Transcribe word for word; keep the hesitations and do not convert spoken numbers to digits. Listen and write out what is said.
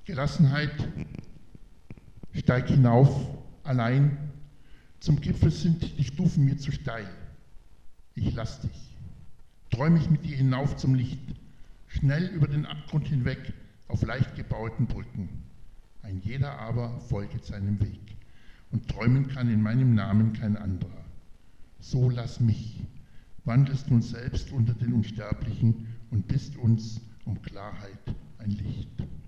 Gelassenheit, steig hinauf, allein, zum Gipfel sind die Stufen mir zu steil. Ich lass dich, träum ich mit dir hinauf zum Licht, schnell über den Abgrund hinweg auf leicht gebauten Brücken. Ein jeder aber folget seinem Weg und träumen kann in meinem Namen kein anderer. So lass mich, wandelst nun selbst unter den Unsterblichen und bist uns um Klarheit ein Licht.